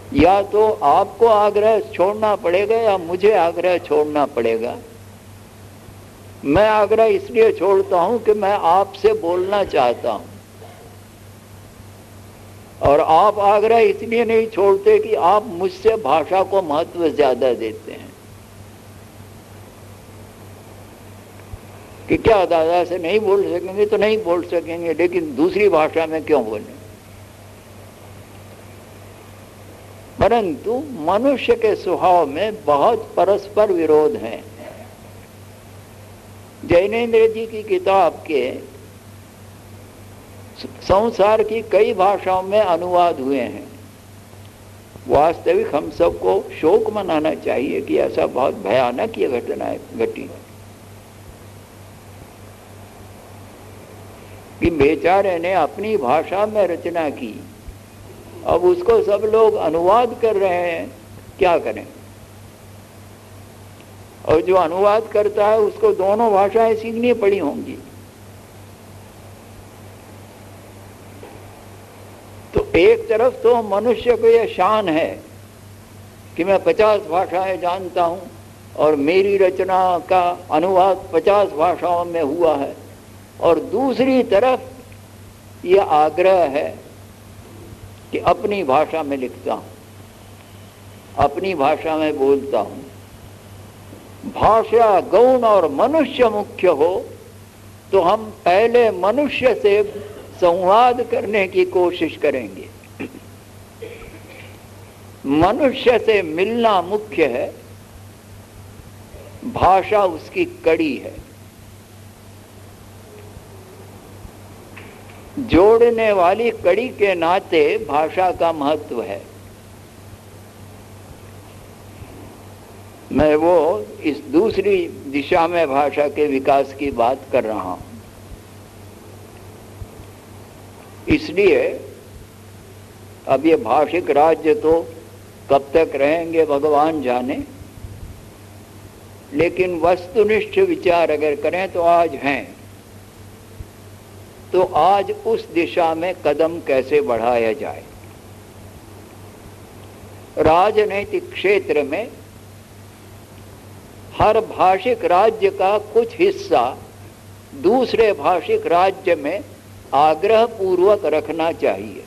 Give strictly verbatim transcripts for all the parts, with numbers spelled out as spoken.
या तो आपको आग्रह छोड़ना पड़ेगा या मुझे आग्रह छोड़ना पड़ेगा। मैं आग्रह इसलिए छोड़ता हूं कि मैं आपसे बोलना चाहता हूं, और आप आग्रह इसलिए नहीं छोड़ते कि आप मुझसे भाषा को महत्व ज्यादा देते हैं कि क्या दादा से नहीं बोल सकेंगे तो नहीं बोल सकेंगे, लेकिन दूसरी भाषा में क्यों बोलें। परंतु मनुष्य के स्वभाव में बहुत परस्पर विरोध है। जैनेन्द्र जी की किताब के संसार की कई भाषाओं में अनुवाद हुए हैं। वास्तविक हम सबको शोक मनाना चाहिए कि ऐसा बहुत भयानक ये घटना घटी कि बेचारे ने अपनी भाषा में रचना की, अब उसको सब लोग अनुवाद कर रहे हैं, क्या करें। और जो अनुवाद करता है उसको दोनों भाषाएं सीखनी पड़ी होंगी। तो एक तरफ तो मनुष्य को यह शान है कि मैं पचास भाषाएं जानता हूं और मेरी रचना का अनुवाद पचास भाषाओं में हुआ है, और दूसरी तरफ यह आग्रह है कि अपनी भाषा में लिखता हूं, अपनी भाषा में बोलता हूं। भाषा गौण और मनुष्य मुख्य हो तो हम पहले मनुष्य से संवाद करने की कोशिश करेंगे। मनुष्य से मिलना मुख्य है, भाषा उसकी कड़ी है। जोड़ने वाली कड़ी के नाते भाषा का महत्व है। मैं वो इस दूसरी दिशा में भाषा के विकास की बात कर रहा हूं। इसलिए अब ये भाषिक राज्य तो कब तक रहेंगे भगवान जाने, लेकिन वस्तुनिष्ठ विचार अगर करें तो आज हैं। तो आज उस दिशा में कदम कैसे बढ़ाया जाए। राजनैतिक क्षेत्र में हर भाषिक राज्य का कुछ हिस्सा दूसरे भाषिक राज्य में आग्रह पूर्वक रखना चाहिए।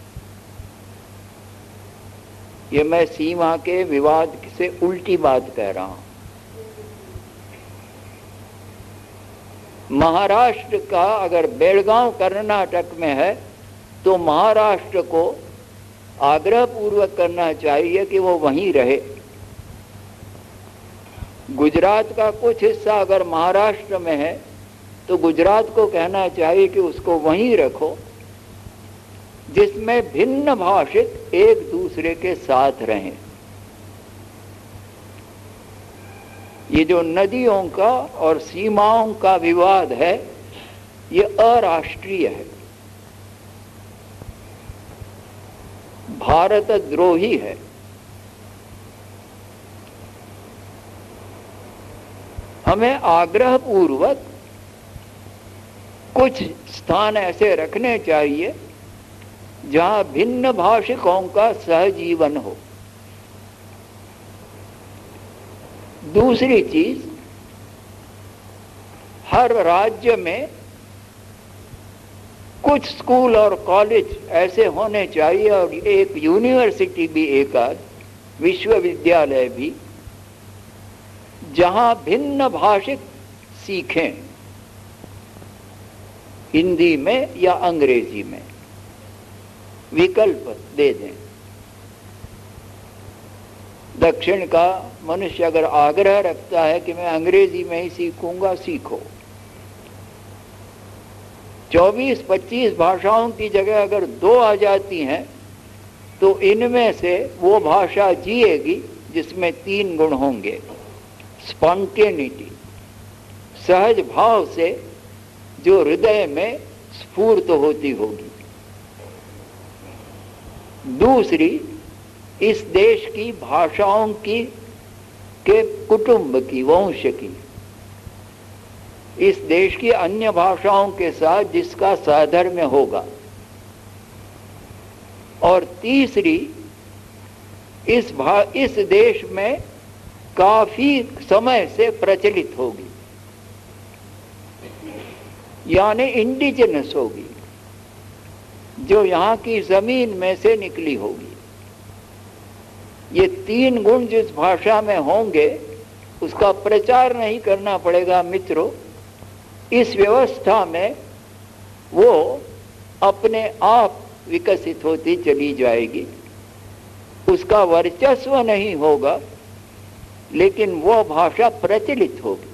ये मैं सीमा के विवाद से उल्टी बात कह रहा हूं। महाराष्ट्र का अगर बेलगांव कर्नाटक में है तो महाराष्ट्र को आग्रह पूर्वक करना चाहिए कि वो वहीं रहे। गुजरात का कुछ हिस्सा अगर महाराष्ट्र में है तो गुजरात को कहना चाहिए कि उसको वहीं रखो, जिसमें भिन्न भाषिक एक दूसरे के साथ रहें। ये जो नदियों का और सीमाओं का विवाद है, ये अराष्ट्रीय है, भारत द्रोही है। हमें आग्रह पूर्वक कुछ स्थान ऐसे रखने चाहिए जहां भिन्न भाषिकों का सहजीवन हो। दूसरी चीज, हर राज्य में कुछ स्कूल और कॉलेज ऐसे होने चाहिए, और एक यूनिवर्सिटी भी, एक आध विश्वविद्यालय भी, जहां भिन्न भाषिक सीखें, हिंदी में या अंग्रेजी में, विकल्प दे दें। दक्षिण का मनुष्य अगर आग्रह रखता है कि मैं अंग्रेजी में ही सीखूंगा, सीखो। चौबीस पच्चीस भाषाओं की जगह अगर दो आ जाती हैं तो इनमें से वो भाषा जिएगी जिसमें तीन गुण होंगे। स्पॉन्टेनिटी, सहज भाव से जो हृदय में स्फूर्त होती होगी। दूसरी, इस देश की भाषाओं की के कुटुंब की, वंश की, इस देश की अन्य भाषाओं के साथ जिसका साधर्म्य होगा। और तीसरी, इस भा इस देश में काफी समय से प्रचलित होगी, यानी इंडिजिनस होगी, जो यहाँ की जमीन में से निकली होगी। ये तीन गुण जिस भाषा में होंगे उसका प्रचार नहीं करना पड़ेगा मित्रों। इस व्यवस्था में वो अपने आप विकसित होती चली जाएगी। उसका वर्चस्व नहीं होगा, लेकिन वो भाषा प्रचलित होगी।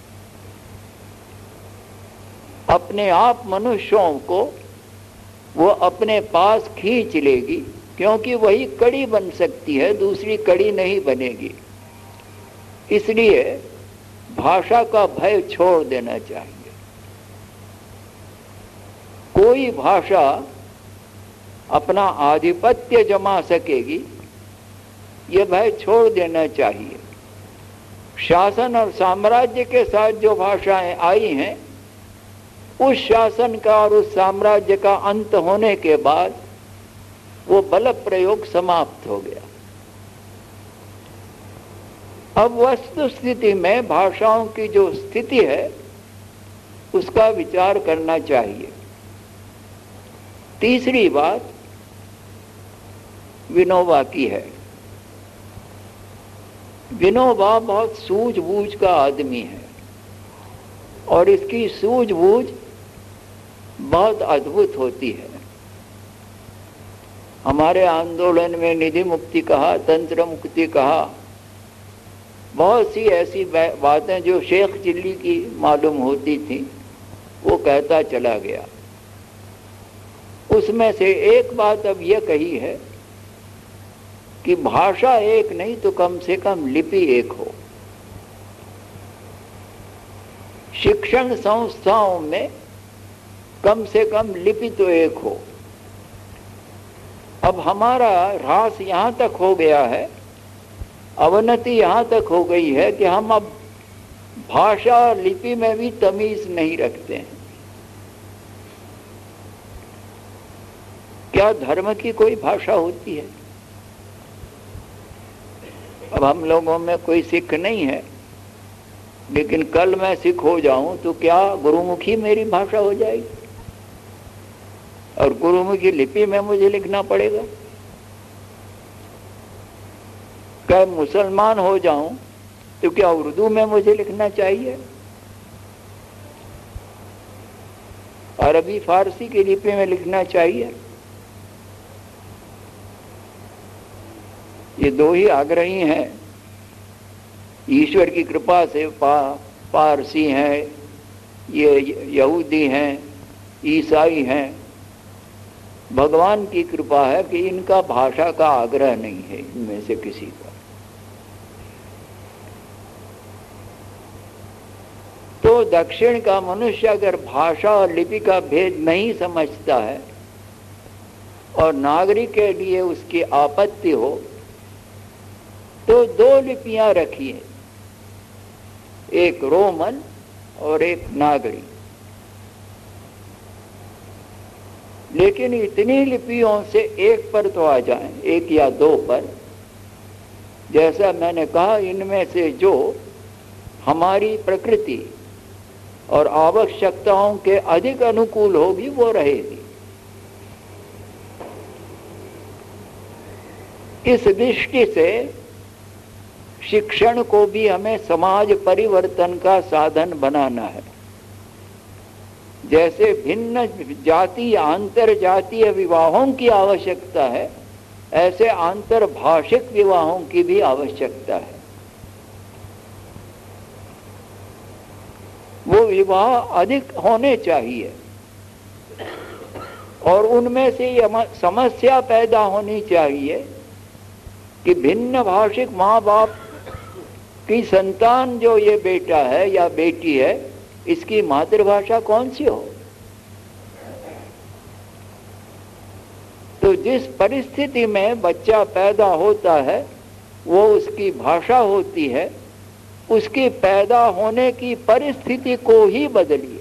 अपने आप मनुष्यों को वो अपने पास खींच लेगी, क्योंकि वही कड़ी बन सकती है, दूसरी कड़ी नहीं बनेगी। इसलिए भाषा का भय छोड़ देना चाहिए। कोई भाषा अपना आधिपत्य जमा सकेगी, ये भय छोड़ देना चाहिए। शासन और साम्राज्य के साथ जो भाषाएं आई हैं, उस शासन का और उस साम्राज्य का अंत होने के बाद वो बल प्रयोग समाप्त हो गया। अब वस्तु स्थिति में भाषाओं की जो स्थिति है उसका विचार करना चाहिए। तीसरी बात विनोबा की है। विनोबा बहुत सूझबूझ का आदमी है और इसकी सूझबूझ बहुत अद्भुत होती है। हमारे आंदोलन में निधि मुक्ति कहा, तंत्र मुक्ति कहा, बहुत सी ऐसी बातें जो शेख चिल्ली की मालूम होती थी वो कहता चला गया। उसमें से एक बात अब यह कही है कि भाषा एक नहीं तो कम से कम लिपि एक हो। शिक्षण संस्थाओं में कम से कम लिपि तो एक हो। अब हमारा ह्रास यहाँ तक हो गया है, अवनति यहाँ तक हो गई है कि हम अब भाषा और लिपि में भी तमीज नहीं रखते हैं। क्या धर्म की कोई भाषा होती है? अब हम लोगों में कोई सिख नहीं है, लेकिन कल मैं सिख हो जाऊं तो क्या गुरुमुखी मेरी भाषा हो जाएगी और गुरुमुखी लिपि में मुझे लिखना पड़ेगा? क्या मुसलमान हो जाऊं तो क्या उर्दू में मुझे लिखना चाहिए? अरबी फारसी की लिपि में लिखना चाहिए? ये दो ही आग्रही हैं। ईश्वर की कृपा से पा, पारसी हैं, ये यहूदी हैं, ईसाई हैं। भगवान की कृपा है कि इनका भाषा का आग्रह नहीं है इनमें से किसी का। तो दक्षिण का मनुष्य अगर भाषा और लिपि का भेद नहीं समझता है और नागरिक के लिए उसकी आपत्ति हो, तो दो लिपियां रखिए, एक रोमन और एक नागरी। लेकिन इतनी लिपियों से एक पर तो आ जाएं, एक या दो पर। जैसा मैंने कहा, इनमें से जो हमारी प्रकृति और आवश्यकताओं के अधिक अनुकूल होगी वो रहेगी। इस दृष्टि से शिक्षण को भी हमें समाज परिवर्तन का साधन बनाना है। जैसे भिन्न जाति आंतर जातीय विवाहों की आवश्यकता है, ऐसे आंतर भाषिक विवाहों की भी आवश्यकता है। वो विवाह अधिक होने चाहिए और उनमें से ये समस्या पैदा होनी चाहिए कि भिन्न भाषिक माँ बाप की संतान जो ये बेटा है या बेटी है, इसकी मातृभाषा कौन सी हो। तो जिस परिस्थिति में बच्चा पैदा होता है वो उसकी भाषा होती है। उसकी पैदा होने की परिस्थिति को ही बदलिए।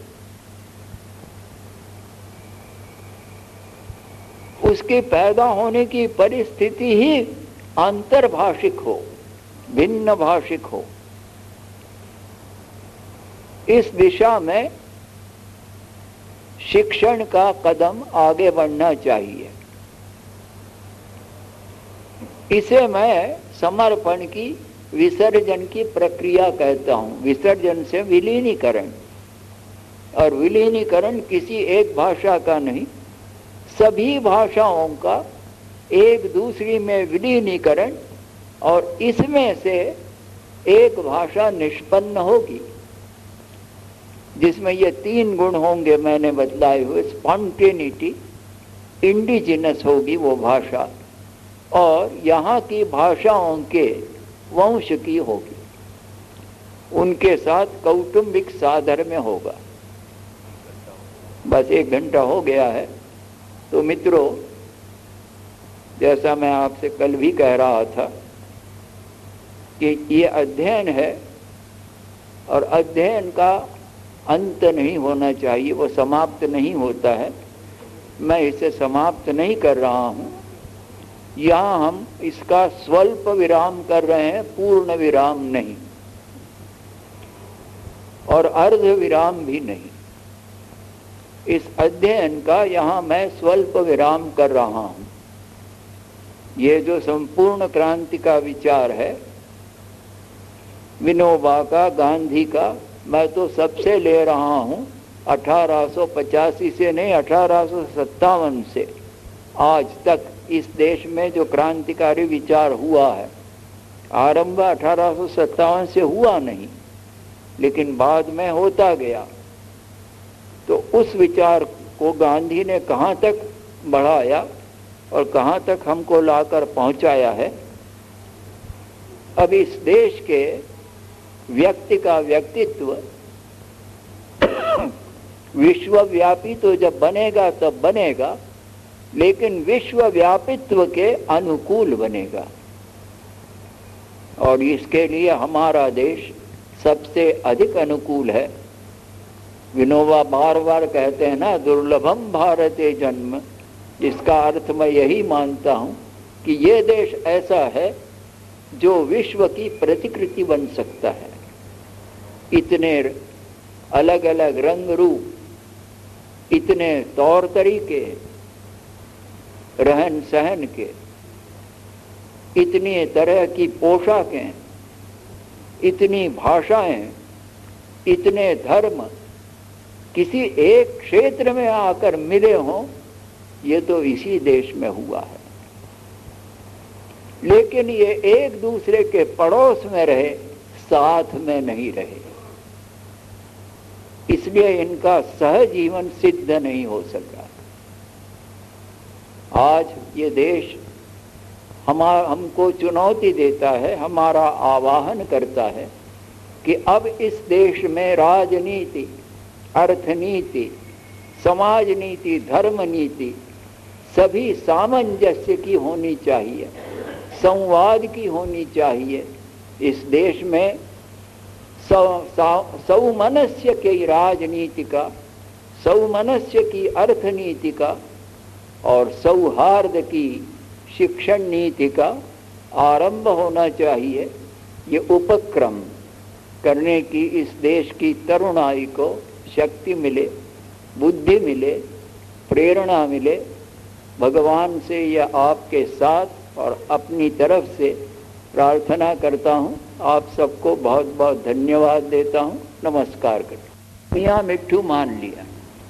उसके पैदा होने की परिस्थिति ही अंतर्भाषिक हो, भिन्न भाषिक हो। इस दिशा में शिक्षण का कदम आगे बढ़ना चाहिए। इसे मैं समर्पण की, विसर्जन की प्रक्रिया कहता हूं। विसर्जन से विलीनीकरण, और विलीनीकरण किसी एक भाषा का नहीं, सभी भाषाओं का एक दूसरी में विलीनीकरण, और इसमें से एक भाषा निष्पन्न होगी जिसमें ये तीन गुण होंगे मैंने बतलाए हुए। स्पॉन्टेनिटी, इंडिजिनस होगी वो भाषा, और यहाँ की भाषाओं के वंश की होगी, उनके साथ कौटुंबिक साधर्म्य होगा। बस एक घंटा हो गया है। तो मित्रों, जैसा मैं आपसे कल भी कह रहा था कि ये अध्ययन है, और अध्ययन का अंत नहीं होना चाहिए, वो समाप्त नहीं होता है। मैं इसे समाप्त नहीं कर रहा हूँ। यहाँ हम इसका स्वल्प विराम कर रहे हैं, पूर्ण विराम नहीं, और अर्ध विराम भी नहीं। इस अध्ययन का यहाँ मैं स्वल्प विराम कर रहा हूँ। ये जो संपूर्ण क्रांति का विचार है, विनोबा का, गांधी का, मैं तो सबसे ले रहा हूँ अठारह सौ पचासी से नहीं, अठारह सौ सत्तावन से आज तक इस देश में जो क्रांतिकारी विचार हुआ है। आरंभ अठारह सौ सत्तावन से हुआ नहीं, लेकिन बाद में होता गया। तो उस विचार को गांधी ने कहाँ तक बढ़ाया और कहाँ तक हमको लाकर पहुँचाया है। अब इस देश के व्यक्ति का व्यक्तित्व विश्वव्यापी तो जब बनेगा तब बनेगा, लेकिन विश्वव्यापित्व के अनुकूल बनेगा। और इसके लिए हमारा देश सबसे अधिक अनुकूल है। विनोबा बार बार कहते हैं ना, दुर्लभम भारते जन्म। इसका अर्थ मैं यही मानता हूँ कि ये देश ऐसा है जो विश्व की प्रतिकृति बन सकता है। इतने अलग अलग रंग रूप, इतने तौर तरीके, रहन सहन के, इतनी तरह की पोशाकें, इतनी भाषाएं, इतने धर्म किसी एक क्षेत्र में आकर मिले हों, ये तो इसी देश में हुआ है। लेकिन ये एक दूसरे के पड़ोस में रहे, साथ में नहीं रहे, इसलिए इनका सहजीवन सिद्ध नहीं हो सका। आज ये देश हमारा हमको चुनौती देता है, हमारा आवाहन करता है कि अब इस देश में राजनीति, अर्थनीति, समाज नीति, धर्म नीति सभी सामंजस्य की होनी चाहिए, संवाद की होनी चाहिए। इस देश में सौमनस्य की राजनीति का, सौमनस्य की अर्थनीति का और सौहार्द की शिक्षण नीति का आरंभ होना चाहिए। ये उपक्रम करने की इस देश की तरुणाई को शक्ति मिले, बुद्धि मिले, प्रेरणा मिले। भगवान से या आपके साथ और अपनी तरफ से प्रार्थना करता हूँ। आप सबको बहुत बहुत धन्यवाद देता हूँ। नमस्कार करता हूँ। मियाँ मिट्ठू मान लिया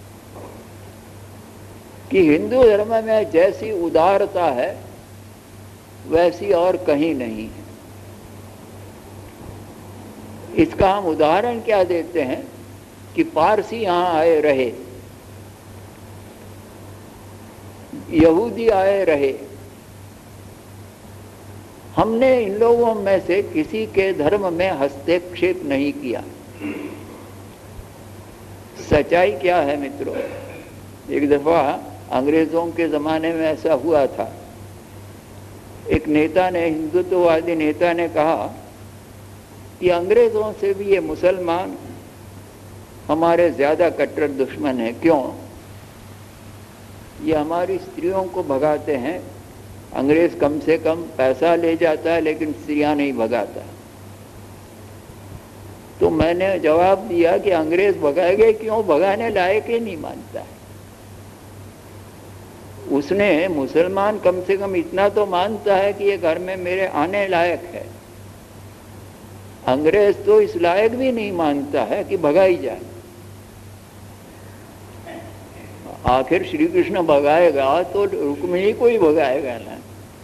कि हिंदू धर्म में जैसी उदारता है वैसी और कहीं नहीं है। इसका हम उदाहरण क्या देते हैं कि पारसी यहाँ आए रहे, यहूदी आए रहे, हमने इन लोगों में से किसी के धर्म में हस्तक्षेप नहीं किया। सच्चाई क्या है मित्रों? एक दफा अंग्रेजों के ज़माने में ऐसा हुआ था। एक नेता ने, हिंदुत्ववादी नेता ने कहा कि अंग्रेज़ों से भी ये मुसलमान हमारे ज़्यादा कट्टर दुश्मन हैं। क्यों? ये हमारी स्त्रियों को भगाते हैं, अंग्रेज कम से कम पैसा ले जाता है लेकिन स्त्रियां नहीं भगाता। तो मैंने जवाब दिया कि अंग्रेज भगाएंगे क्यों, भगाने लायक ही नहीं मानता है। उसने मुसलमान कम से कम इतना तो मानता है कि ये घर में मेरे आने लायक है। अंग्रेज तो इस लायक भी नहीं मानता है कि भगाई जाए। आखिर श्री कृष्ण भगाएगा तो रुक्मिणी को ही भगाएगा ना।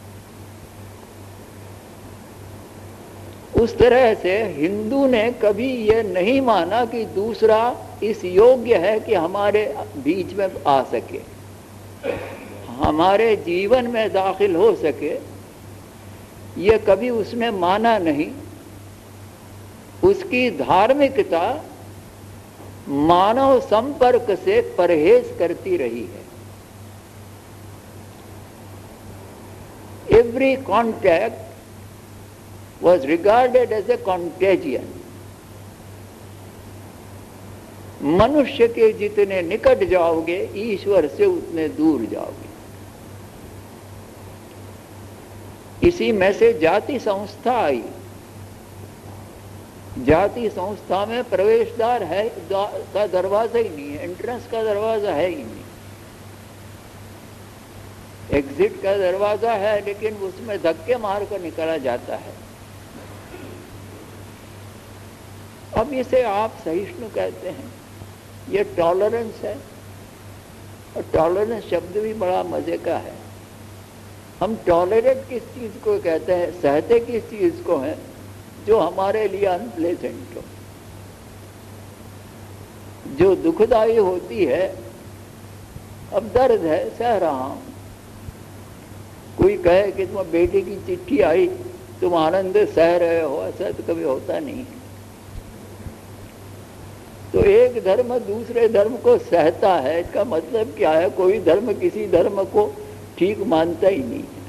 उस तरह से हिंदू ने कभी यह नहीं माना कि दूसरा इस योग्य है कि हमारे बीच में आ सके, हमारे जीवन में दाखिल हो सके। यह कभी उसने माना नहीं। उसकी धार्मिकता मानव संपर्क से परहेज करती रही है। Every contact was regarded as a contagion। मनुष्य के जितने निकट जाओगे ईश्वर से उतने दूर जाओगे। इसी में से जाति संस्था आई। जाति संस्था में प्रवेशद्वार है का दरवाजा ही नहीं है, एंट्रेंस का दरवाजा है ही नहीं। एग्जिट का दरवाजा है लेकिन उसमें धक्के मार कर निकाला जाता है। अब इसे आप सहिष्णु कहते हैं, ये टॉलरेंस है। और टॉलरेंस शब्द भी बड़ा मजे का है। हम टॉलरेट किस चीज को कहते हैं, सहते किस चीज को है, जो हमारे लिए अनप्लेजेंट हो, जो दुखदाई होती है। अब दर्द है, सह रहा हूं। कोई कहे कि तुम बेटे की चिट्ठी आई, तुम आनंद सह रहे हो, ऐसा तो कभी होता नहीं है। तो एक धर्म दूसरे धर्म को सहता है, इसका मतलब क्या है? कोई धर्म किसी धर्म को ठीक मानता ही नहीं है।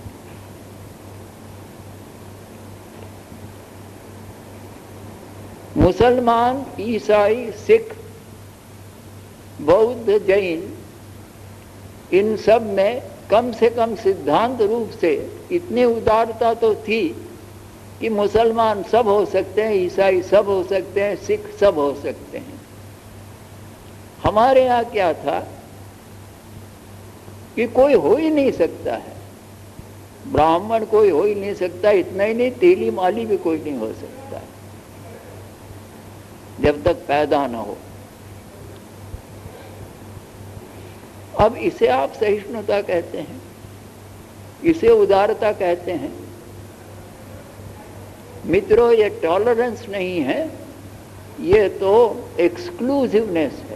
मुसलमान, ईसाई, सिख, बौद्ध, जैन, इन सब में कम से कम सिद्धांत रूप से इतनी उदारता तो थी कि मुसलमान सब हो सकते हैं, ईसाई सब हो सकते हैं, सिख सब हो सकते हैं। हमारे यहाँ क्या था कि कोई हो ही नहीं सकता है। ब्राह्मण कोई हो ही नहीं सकता, इतना ही नहीं, तेली माली भी कोई नहीं हो सकता जब तक पैदा ना हो। अब इसे आप सहिष्णुता कहते हैं, इसे उदारता कहते हैं। मित्रों, ये टॉलरेंस नहीं है, ये तो एक्सक्लूसिवनेस है,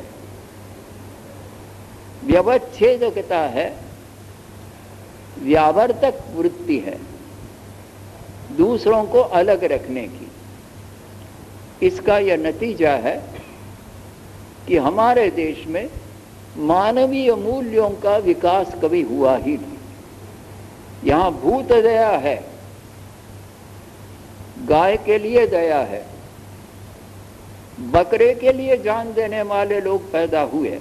व्यवच्छेदकता है, व्यावर्तक वृत्ति है, दूसरों को अलग रखने की। इसका यह नतीजा है कि हमारे देश में मानवीय मूल्यों का विकास कभी हुआ ही नहीं। यहाँ भूत दया है, गाय के लिए दया है, बकरे के लिए जान देने वाले लोग पैदा हुए,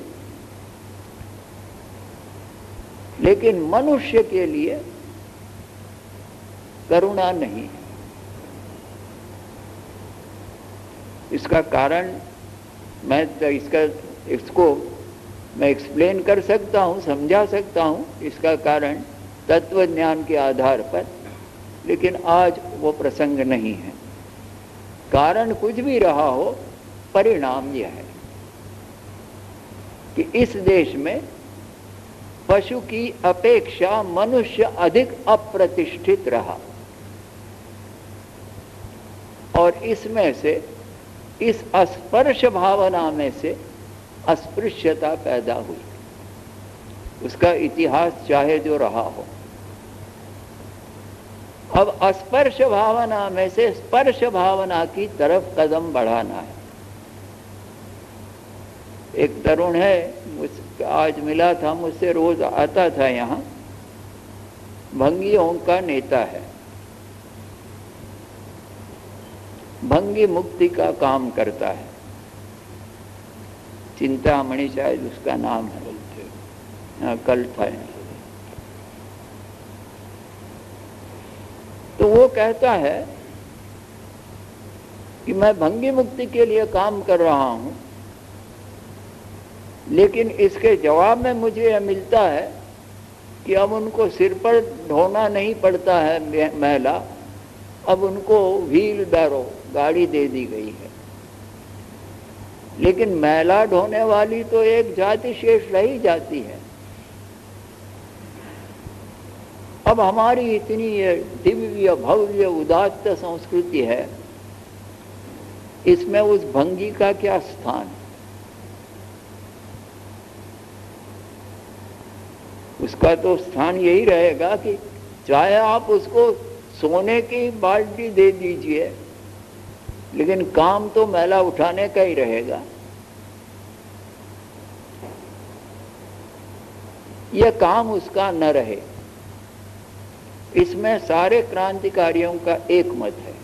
लेकिन मनुष्य के लिए करुणा नहीं। इसका कारण मैं तो इसका इसको मैं एक्सप्लेन कर सकता हूँ, समझा सकता हूँ इसका कारण तत्व ज्ञान के आधार पर, लेकिन आज वो प्रसंग नहीं है। कारण कुछ भी रहा हो, परिणाम यह है कि इस देश में पशु की अपेक्षा मनुष्य अधिक अप्रतिष्ठित रहा और इसमें से, इस अस्पर्श भावना में से अस्पृश्यता पैदा हुई। उसका इतिहास चाहे जो रहा हो। अब अस्पर्श भावना में से स्पर्श भावना की तरफ कदम बढ़ाना है। एक तरुण है, मुझ आज मिला था, मुझसे रोज आता था यहाँ, भंगियों का नेता है, भंगी मुक्ति का काम करता है। चिंतामणि शायद उसका नाम है, हाँ, कल था। तो वो कहता है कि मैं भंगी मुक्ति के लिए काम कर रहा हूं, लेकिन इसके जवाब में मुझे यह मिलता है कि अब उनको सिर पर ढोना नहीं पड़ता है महिला, अब उनको व्हील बैरो गाड़ी दे दी गई है। लेकिन महिला ढोने वाली तो एक जाति शेष रही जाती है। अब हमारी इतनी ये दिव्य भव्य उदात्त संस्कृति है, इसमें उस भंगी का क्या स्थान? उसका तो स्थान यही रहेगा कि चाहे आप उसको सोने की बाल्टी दे दीजिए, लेकिन काम तो मैला उठाने का ही रहेगा। यह काम उसका न रहे, इसमें सारे क्रांतिकारियों का एक मत है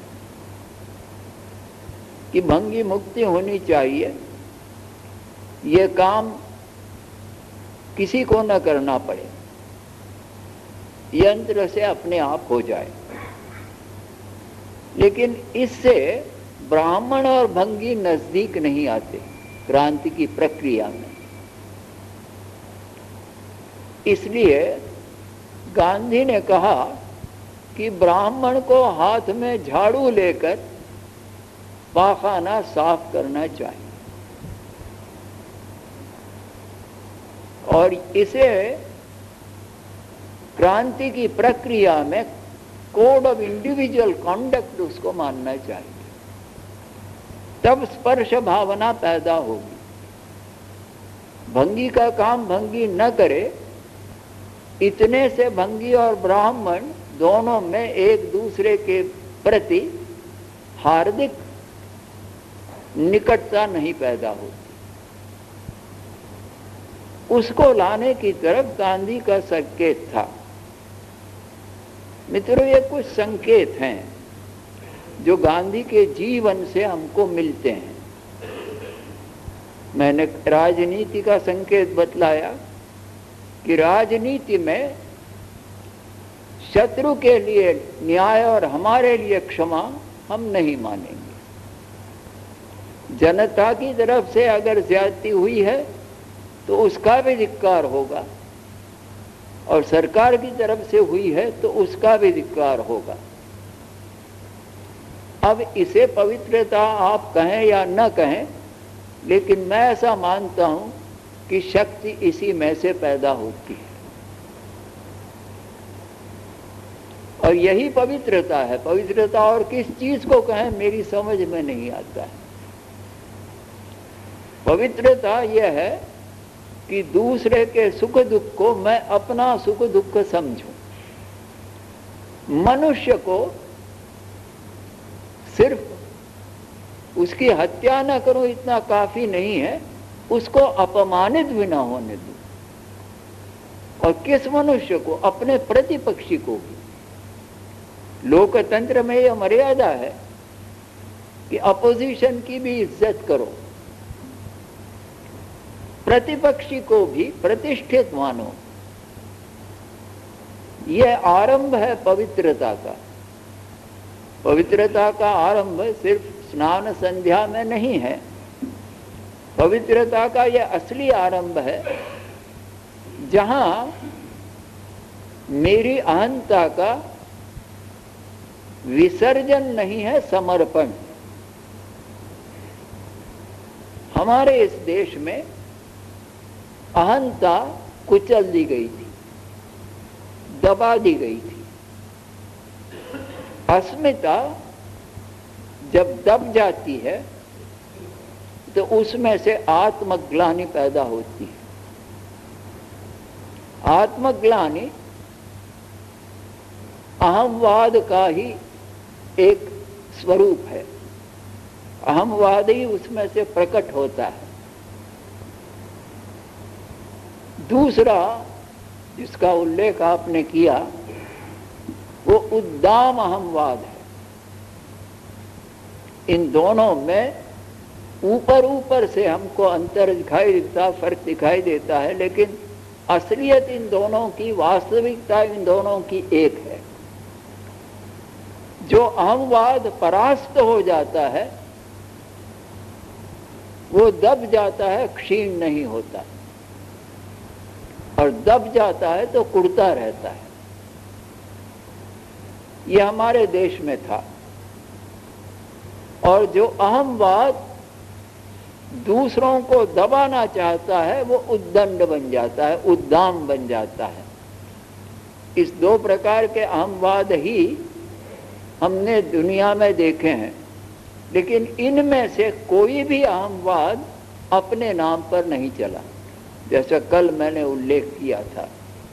कि भंगी मुक्ति होनी चाहिए, यह काम किसी को न करना पड़े, यंत्र से अपने आप हो जाए। लेकिन इससे ब्राह्मण और भंगी नजदीक नहीं आते क्रांति की प्रक्रिया में। इसलिए गांधी ने कहा कि ब्राह्मण को हाथ में झाड़ू लेकर पाखाना साफ करना चाहिए, और इसे क्रांति की प्रक्रिया में कोड ऑफ इंडिविजुअल कॉन्डक्ट उसको मानना चाहिए। तब स्पर्श भावना पैदा होगी। भंगी का काम भंगी न करे, इतने से भंगी और ब्राह्मण दोनों में एक दूसरे के प्रति हार्दिक निकटता नहीं पैदा होती। उसको लाने की तरफ गांधी का संकेत था। मित्रों, ये कुछ संकेत हैं जो गांधी के जीवन से हमको मिलते हैं। मैंने राजनीति का संकेत बतलाया कि राजनीति में शत्रु के लिए न्याय और हमारे लिए क्षमा हम नहीं मानेंगे। जनता की तरफ से अगर ज्यादती हुई है तो उसका भी धिक्कार होगा, और सरकार की तरफ से हुई है तो उसका भी धिक्कार होगा। अब इसे पवित्रता आप कहें या न कहें, लेकिन मैं ऐसा मानता हूं कि शक्ति इसी में से पैदा होती है, और यही पवित्रता है। पवित्रता और किस चीज को कहें मेरी समझ में नहीं आता है। पवित्रता यह है कि दूसरे के सुख दुख को मैं अपना सुख दुख समझूं। मनुष्य को सिर्फ उसकी हत्या न करूं इतना काफी नहीं है, उसको अपमानित भी न होने दूं। और किस मनुष्य को? अपने प्रतिपक्षी को भी। लोकतंत्र में यह मर्यादा है कि अपोजिशन की भी इज्जत करो, प्रतिपक्षी को भी प्रतिष्ठित मानो। यह आरंभ है पवित्रता का। पवित्रता का आरंभ सिर्फ स्नान संध्या में नहीं है। पवित्रता का यह असली आरंभ है जहां मेरी अहंता का विसर्जन नहीं है, समर्पण। हमारे इस देश में अहंता कुचल दी गई थी, दबा दी गई थी। अस्मिता जब दब जाती है तो उसमें से आत्मग्लानि पैदा होती है। आत्मग्लानि अहमवाद का ही एक स्वरूप है। अहमवाद ही उसमें से प्रकट होता है। दूसरा जिसका उल्लेख आपने किया वो उद्दाम अहमवाद है। इन दोनों में ऊपर ऊपर से हमको अंतर दिखाई देता, फर्क दिखाई देता है, लेकिन असलियत इन दोनों की, वास्तविकता इन दोनों की एक है। जो अहमवाद परास्त हो जाता है वो दब जाता है, क्षीण नहीं होता, और दब जाता है तो कुढ़ता रहता है। ये हमारे देश में था। और जो अहमवाद दूसरों को दबाना चाहता है वो उद्दंड बन जाता है, उद्दाम बन जाता है। इस दो प्रकार के अहमवाद ही हमने दुनिया में देखे हैं, लेकिन इनमें से कोई भी अहमवाद अपने नाम पर नहीं चला। जैसा कल मैंने उल्लेख किया था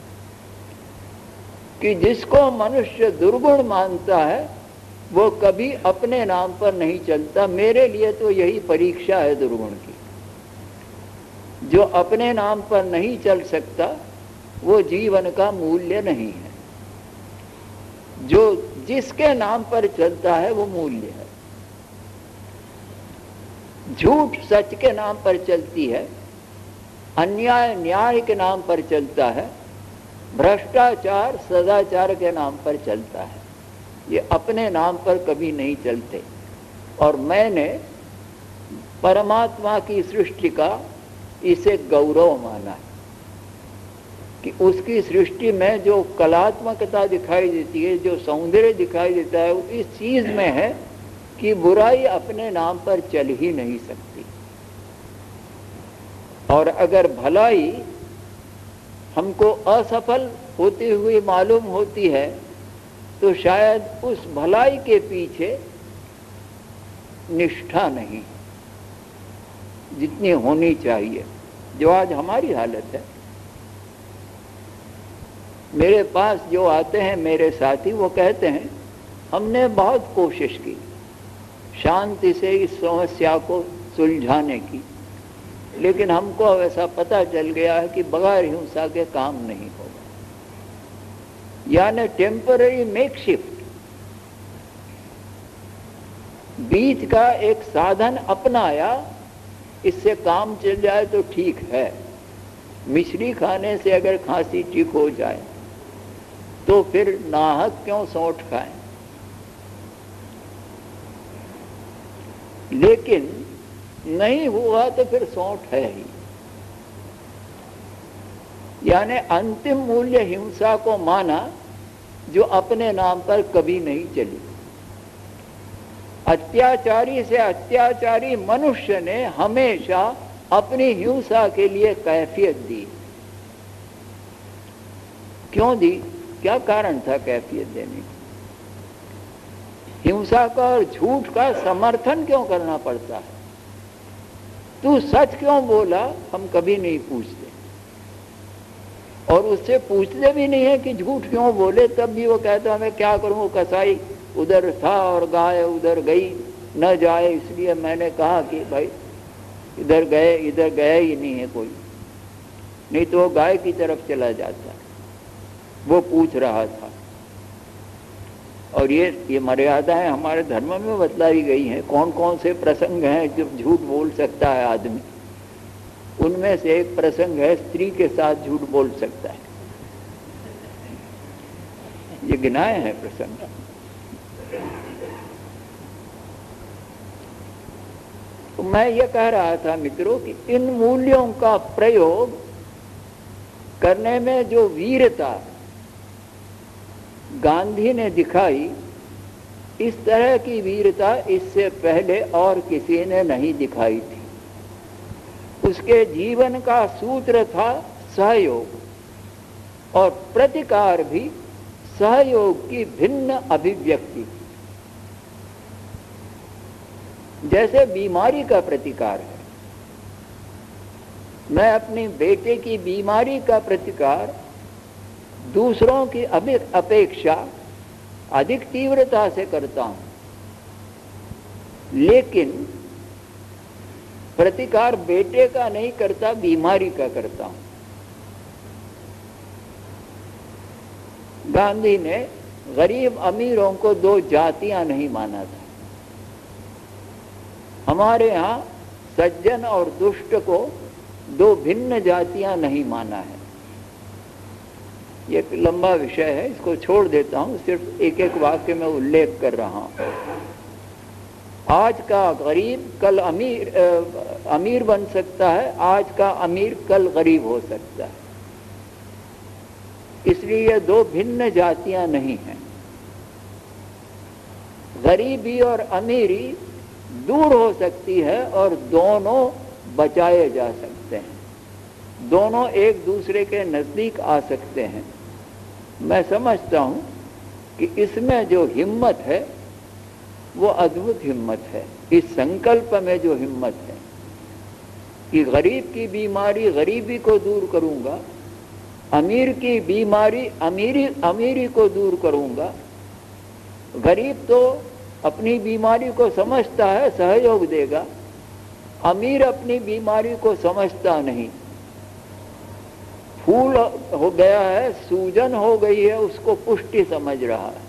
कि जिसको मनुष्य दुर्गुण मानता है वो कभी अपने नाम पर नहीं चलता। मेरे लिए तो यही परीक्षा है दुर्गुण की। जो अपने नाम पर नहीं चल सकता वो जीवन का मूल्य नहीं है, जो जिसके नाम पर चलता है वो मूल्य है। झूठ सच के नाम पर चलती है, अन्याय न्याय के नाम पर चलता है, भ्रष्टाचार सदाचार के नाम पर चलता है। ये अपने नाम पर कभी नहीं चलते। और मैंने परमात्मा की सृष्टि का इसे गौरव माना है कि उसकी सृष्टि में जो कलात्मकता दिखाई देती है, जो सौंदर्य दिखाई देता है, वो इस चीज में है कि बुराई अपने नाम पर चल ही नहीं सकती। और अगर भलाई हमको असफल होती हुई मालूम होती है तो शायद उस भलाई के पीछे निष्ठा नहीं जितनी होनी चाहिए, जो आज हमारी हालत है। मेरे पास जो आते हैं मेरे साथी, वो कहते हैं हमने बहुत कोशिश की शांति से इस समस्या को सुलझाने की, लेकिन हमको ऐसा पता चल गया है कि बगैर हिंसा के काम नहीं होगा। यानी टेम्पररी मेकशिफ्ट, बीच का एक साधन अपनाया, इससे काम चल जाए तो ठीक है। मिश्री खाने से अगर खांसी ठीक हो जाए तो फिर नाहक क्यों सौंठ खाएं। लेकिन नहीं हुआ तो फिर सौंठ है ही। यानी अंतिम मूल्य हिंसा को माना जो अपने नाम पर कभी नहीं चली। अत्याचारी से अत्याचारी मनुष्य ने हमेशा अपनी हिंसा के लिए कैफियत दी। क्यों दी? क्या कारण था कैफियत देने की? हिंसा का और झूठ का समर्थन क्यों करना पड़ता है? तू सच क्यों बोला, हम कभी नहीं पूछते, और उससे पूछते भी नहीं है कि झूठ क्यों बोले। तब भी वो कहता मैं क्या करूं, कसाई उधर था और गाय उधर गई, न जाए इसलिए मैंने कहा कि भाई इधर गए, इधर गया ही नहीं है कोई, नहीं तो वो गाय की तरफ चला जाता। वो पूछ रहा था। और ये ये मर्यादाएं हमारे धर्म में बतलाई गई हैं। कौन कौन से प्रसंग हैं जब झूठ बोल सकता है आदमी? उनमें से एक प्रसंग है स्त्री के साथ झूठ बोल सकता है। ये गिनाए हैं प्रसंग। तो मैं ये कह रहा था मित्रों कि इन मूल्यों का प्रयोग करने में जो वीरता गांधी ने दिखाई, इस तरह की वीरता इससे पहले और किसी ने नहीं दिखाई थी। उसके जीवन का सूत्र था सहयोग, और प्रतिकार भी सहयोग की भिन्न अभिव्यक्ति। जैसे बीमारी का प्रतिकार है, मैं अपने बेटे की बीमारी का प्रतिकार दूसरों की अपेक्षा अधिक तीव्रता से करता हूं, लेकिन प्रतिकार बेटे का नहीं करता, बीमारी का करता हूं। गांधी ने गरीब अमीरों को दो जातियां नहीं माना था। हमारे यहां सज्जन और दुष्ट को दो भिन्न जातियां नहीं माना है। ये एक लंबा विषय है, इसको छोड़ देता हूँ, सिर्फ एक एक वाक्य में उल्लेख कर रहा हूँ। आज का गरीब कल अमीर आ, अमीर बन सकता है, आज का अमीर कल गरीब हो सकता है। इसलिए ये दो भिन्न जातियां नहीं हैं। गरीबी और अमीरी दूर हो सकती है और दोनों बचाए जा सकते हैं, दोनों एक दूसरे के नजदीक आ सकते हैं। मैं समझता हूं कि इसमें जो हिम्मत है वो अद्भुत हिम्मत है। इस संकल्प में जो हिम्मत है कि गरीब की बीमारी गरीबी को दूर करूंगा, अमीर की बीमारी अमीरी अमीरी को दूर करूंगा। गरीब तो अपनी बीमारी को समझता है, सहयोग देगा, अमीर अपनी बीमारी को समझता नहीं। फूल हो गया है, सूजन हो गई है, उसको पुष्टि समझ रहा है,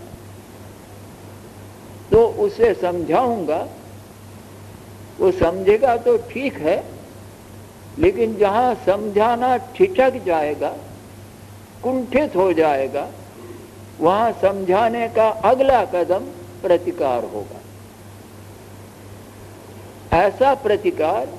तो उसे समझाऊंगा, वो समझेगा तो ठीक है, लेकिन जहां समझाना ठिठक जाएगा, कुंठित हो जाएगा, वहां समझाने का अगला कदम प्रतिकार होगा। ऐसा प्रतिकार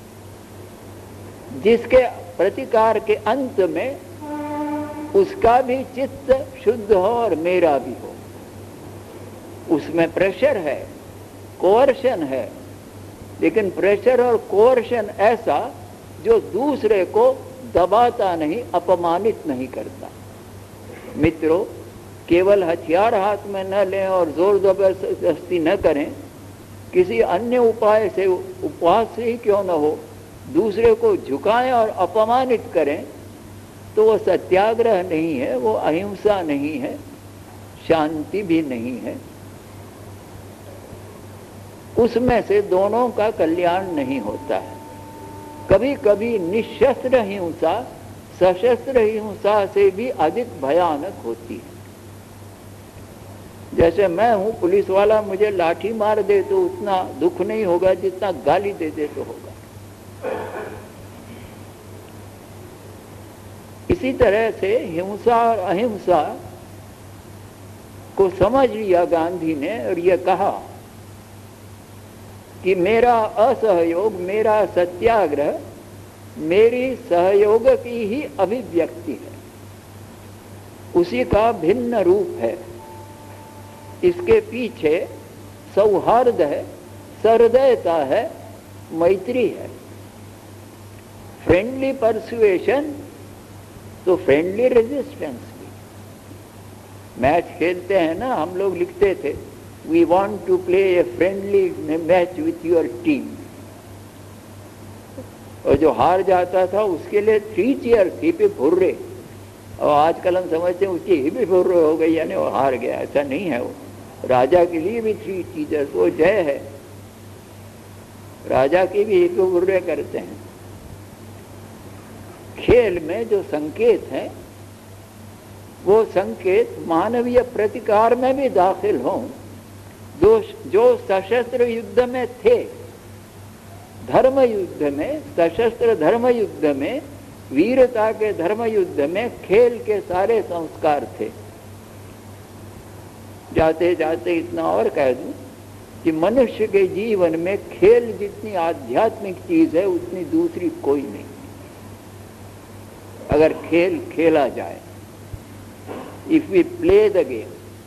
जिसके प्रतिकार के अंत में उसका भी चित्त शुद्ध हो और मेरा भी हो। उसमें प्रेशर है, कोअर्शन है, लेकिन प्रेशर और कोअर्शन ऐसा जो दूसरे को दबाता नहीं, अपमानित नहीं करता। मित्रों, केवल हथियार हाथ में न लें और जोर जबरदस्ती न करें, किसी अन्य उपाय से, उपवास से ही क्यों न हो, दूसरे को झुकाएं और अपमानित करें, तो वो सत्याग्रह नहीं है, वो अहिंसा नहीं है, शांति भी नहीं है। उसमें से दोनों का कल्याण नहीं होता है। कभी कभी निशस्त्र हिंसा सशस्त्र हिंसा से भी अधिक भयानक होती है। जैसे मैं हूं, पुलिस वाला मुझे लाठी मार दे तो उतना दुख नहीं होगा जितना गाली दे दे तो होगा। इसी तरह से हिंसा और अहिंसा को समझ लिया गांधी ने और ये कहा कि मेरा असहयोग, मेरा सत्याग्रह मेरी सहयोग की ही अभिव्यक्ति है, उसी का भिन्न रूप है। इसके पीछे सौहार्द है, सहृदयता है, मैत्री है। फ्रेंडली परसुएशन तो फ्रेंडली रेजिस्टेंस भी। मैच खेलते हैं ना, हम लोग लिखते थे, we want to play a friendly match with your team, और जो हार जाता था उसके लिए three cheer, hip hip hurrah. और आजकल हम समझते हैं उसकी हिप हिप हुर्रे हो गई यानी वो हार गया। ऐसा नहीं है। वो राजा के लिए भी थ्री चीजर्स, वो जय है, राजा की भी हिप हिप हुर्रे करते हैं। खेल में जो संकेत है वो संकेत मानवीय प्रतिकार में भी दाखिल हों। जो जो सशस्त्र युद्ध में थे, धर्म युद्ध में, सशस्त्र धर्म युद्ध में, वीरता के धर्म युद्ध में खेल के सारे संस्कार थे। जाते जाते इतना और कह दूं कि मनुष्य के जीवन में खेल जितनी आध्यात्मिक चीज है उतनी दूसरी कोई नहीं। अगर खेल खेला जाए, if we play the game,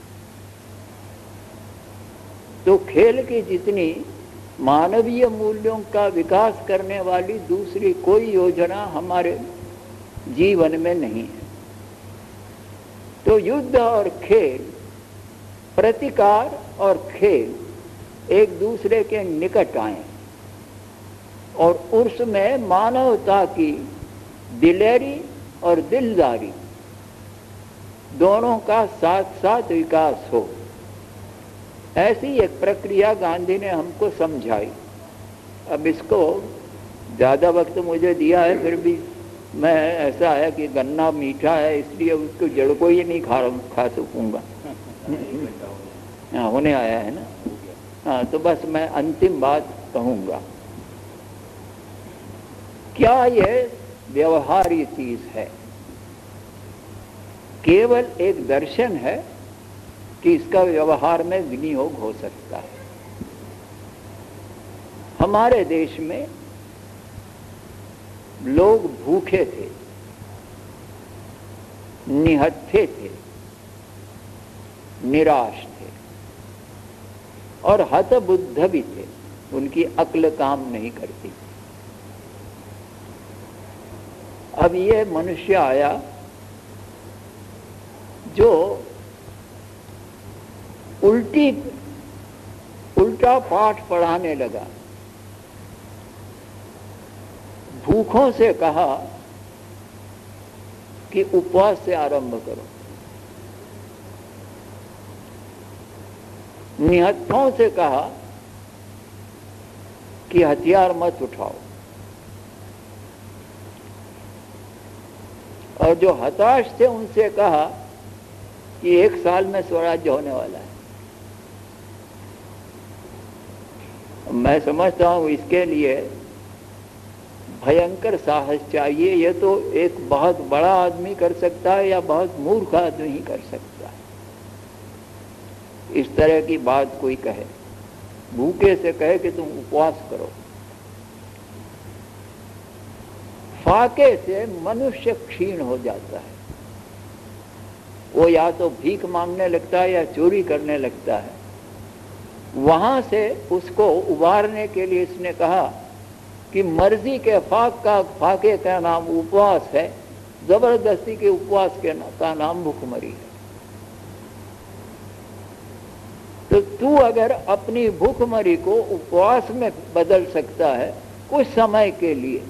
तो खेल की जितनी मानवीय मूल्यों का विकास करने वाली दूसरी कोई योजना हमारे जीवन में नहीं है। तो युद्ध और खेल, प्रतिकार और खेल एक दूसरे के निकट आए और उसमें मानवता की दिलेरी और दिलदारी दोनों का साथ साथ विकास हो, ऐसी एक प्रक्रिया गांधी ने हमको समझाई। अब इसको ज़्यादा वक्त मुझे दिया है, फिर भी मैं, ऐसा है कि गन्ना मीठा है इसलिए उसको जड़ को ही नहीं खा खा सकूँगा। हाँ, होने आया है ना। हाँ, तो बस मैं अंतिम बात कहूँगा, क्या ये व्यवहार्य चीज़ है? केवल एक दर्शन है कि इसका व्यवहार में विनियोग हो सकता है। हमारे देश में लोग भूखे थे, निहत्थे थे, निराश थे और हतबुद्ध भी थे। उनकी अक्ल काम नहीं करती थी। अब ये मनुष्य आया जो उल्टी उल्टा पाठ पढ़ाने लगा। भूखों से कहा कि उपवास से आरंभ करो, निहत्थों से कहा कि हथियार मत उठाओ, और जो हताश थे उनसे कहा कि एक साल में स्वराज्य होने वाला है। मैं समझता हूं इसके लिए भयंकर साहस चाहिए। यह तो एक बहुत बड़ा आदमी कर सकता है या बहुत मूर्ख आदमी ही कर सकता है। इस तरह की बात कोई कहे, भूखे से कहे कि तुम उपवास करो। फाके से मनुष्य क्षीण हो जाता है। वो या तो भीख मांगने लगता है या चोरी करने लगता है। वहां से उसको उबारने के लिए इसने कहा कि मर्जी के फाक का फाके का नाम उपवास है, जबरदस्ती के उपवास के ना, का नाम भूखमरी है। तो तू अगर अपनी भूखमरी को उपवास में बदल सकता है कुछ समय के लिए,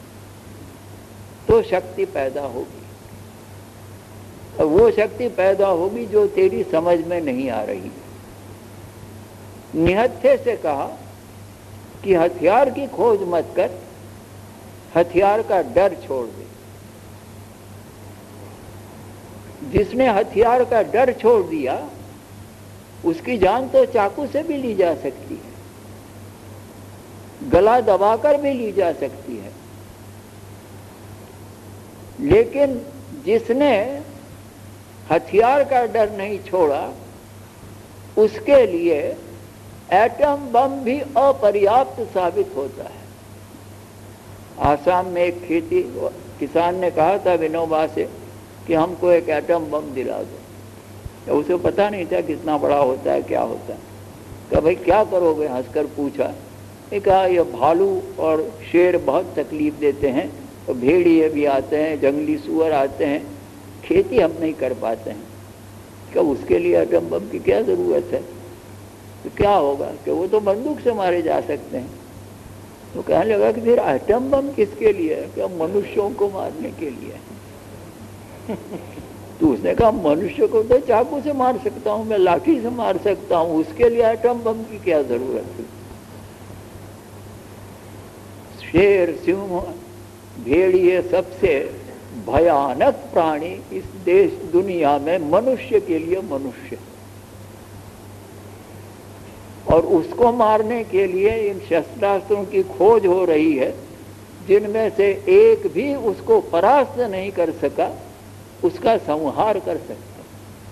तो शक्ति पैदा होगी। और वो शक्ति पैदा होगी जो तेरी समझ में नहीं आ रही। निहत्थे से कहा कि हथियार की खोज मत कर, हथियार का डर छोड़ दे। जिसने हथियार का डर छोड़ दिया उसकी जान तो चाकू से भी ली जा सकती है, गला दबाकर भी ली जा सकती है। लेकिन जिसने हथियार का डर नहीं छोड़ा उसके लिए एटम बम भी अपर्याप्त साबित होता है। आसाम में एक खेती किसान ने कहा था विनोबा से कि हमको एक एटम बम दिला दो। तो उसे पता नहीं था कितना बड़ा होता है, क्या होता है। कहा भाई क्या करोगे, हंसकर पूछा। ये कहा ये भालू और शेर बहुत तकलीफ देते हैं, तो भेड़िए भी आते हैं, जंगली सुअर आते हैं, खेती हम नहीं कर पाते हैं। क्या उसके लिए एटम बम की क्या ज़रूरत है? तो क्या होगा कि वो तो बंदूक से मारे जा सकते हैं। तो कहने लगा कि फिर एटम बम किसके लिए है? क्या मनुष्यों को मारने के लिए? तो उसने कहा मनुष्य को तो चाकू से मार सकता हूँ, मैं लाठी से मार सकता हूँ, उसके लिए एटम बम की क्या जरूरत है? शेर, सिंह, भेड़िए सबसे भयानक प्राणी इस देश दुनिया में मनुष्य के लिए मनुष्य, और उसको मारने के लिए इन शस्त्रास्त्रों की खोज हो रही है जिनमें से एक भी उसको परास्त नहीं कर सका, उसका संहार कर सकता।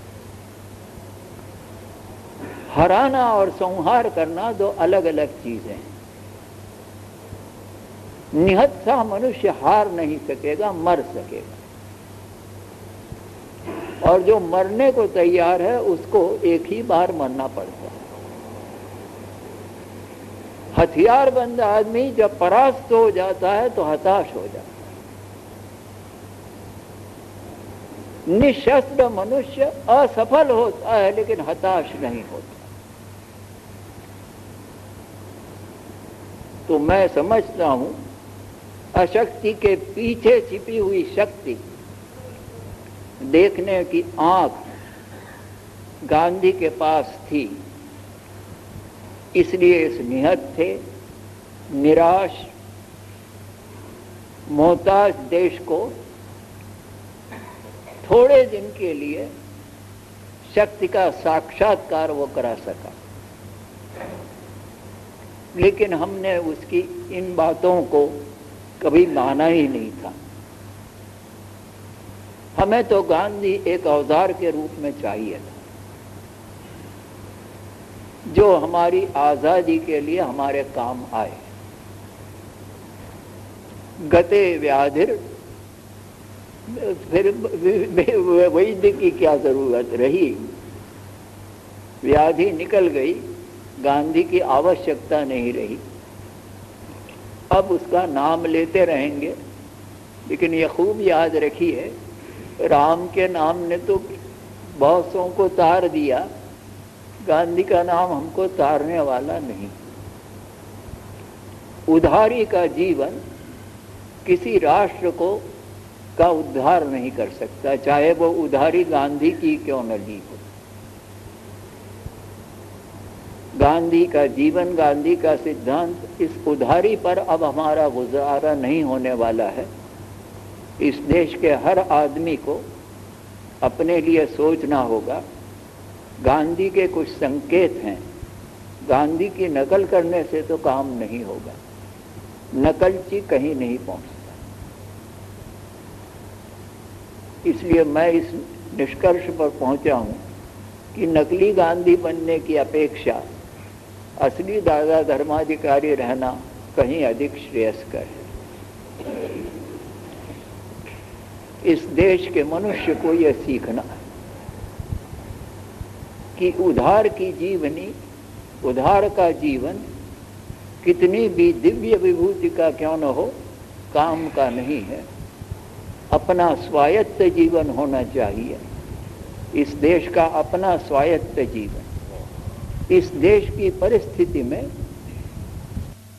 हराना और संहार करना दो अलग अलग चीजें हैं। निहत्था मनुष्य हार नहीं सकेगा, मर सकेगा, और जो मरने को तैयार है उसको एक ही बार मरना पड़ता है। हथियारबंद आदमी जब परास्त हो जाता है तो हताश हो जाता है। निशस्त्र मनुष्य असफल होता है लेकिन हताश नहीं होता। तो मैं समझता हूं अशक्ति के पीछे छिपी हुई शक्ति, देखने की आंख गांधी के पास थी। इसलिए इस निहत्थे, निराश, मोहताज देश को थोड़े दिन के लिए शक्ति का साक्षात्कार वो करा सका। लेकिन हमने उसकी इन बातों को कभी माना ही नहीं था। हमें तो गांधी एक औजार के रूप में चाहिए था, जो हमारी आजादी के लिए हमारे काम आए। गते व्याधिर, फिर वैद्य की क्या जरूरत रही, व्याधि निकल गई, गांधी की आवश्यकता नहीं रही। अब उसका नाम लेते रहेंगे, लेकिन ये खूब याद रखिए, राम के नाम ने तो बहुतों को तार दिया, गांधी का नाम हमको तारने वाला नहीं। उधारी का जीवन किसी राष्ट्र को का उद्धार नहीं कर सकता, चाहे वो उधारी गांधी की क्यों न ली हो। गांधी का जीवन, गांधी का सिद्धांत, इस उधारी पर अब हमारा गुजारा नहीं होने वाला है। इस देश के हर आदमी को अपने लिए सोचना होगा। गांधी के कुछ संकेत हैं, गांधी की नकल करने से तो काम नहीं होगा, नकलची कहीं नहीं पहुंचता। इसलिए मैं इस निष्कर्ष पर पहुंचा हूं कि नकली गांधी बनने की अपेक्षा असली दादा धर्माधिकारी रहना कहीं अधिक श्रेयस्कर है। इस देश के मनुष्य को यह सीखना है कि उधार की जीवनी, उधार का जीवन कितनी भी दिव्य विभूति का क्यों न हो, काम का नहीं है। अपना स्वायत्त जीवन होना चाहिए। इस देश का अपना स्वायत्त जीवन। इस देश की परिस्थिति में